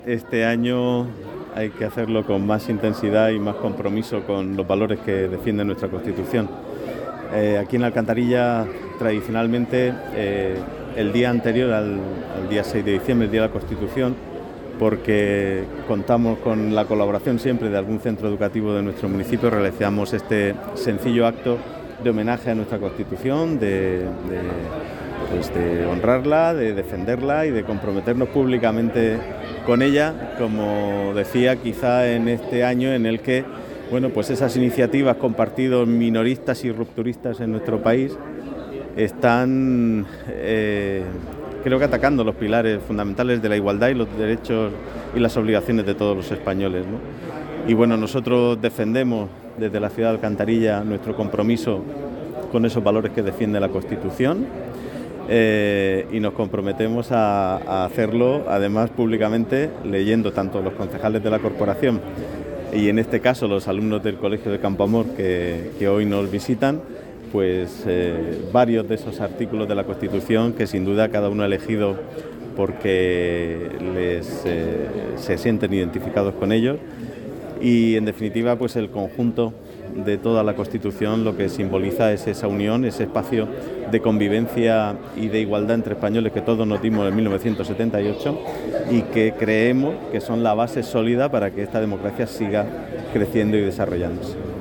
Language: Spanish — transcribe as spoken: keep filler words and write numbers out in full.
Este año hay que hacerlo con más intensidad y más compromiso con los valores que defiende nuestra Constitución. Eh, aquí en Alcantarilla, tradicionalmente, eh, el día anterior al, al día seis de diciembre, el Día de la Constitución, porque contamos con la colaboración siempre de algún centro educativo de nuestro municipio, realizamos este sencillo acto de homenaje a nuestra Constitución, de, de, pues de honrarla, de defenderla y de comprometernos públicamente con ella, como decía, quizá en este año en el que, bueno, pues esas iniciativas con partidos minoristas y rupturistas en nuestro país están, eh, creo que atacando los pilares fundamentales de la igualdad y los derechos y las obligaciones de todos los españoles, ¿no? Y bueno, nosotros defendemos desde la ciudad de Alcantarilla nuestro compromiso con esos valores que defiende la Constitución. Eh, y nos comprometemos a, a hacerlo, además públicamente, leyendo tanto los concejales de la corporación y en este caso los alumnos del Colegio de Campoamor que, que hoy nos visitan, pues eh, varios de esos artículos de la Constitución que sin duda cada uno ha elegido porque les, eh, se sienten identificados con ellos, y en definitiva pues el conjunto de toda la Constitución lo que simboliza es esa unión, ese espacio de convivencia y de igualdad entre españoles que todos nos dimos en mil novecientos setenta y ocho y que creemos que son la base sólida para que esta democracia siga creciendo y desarrollándose.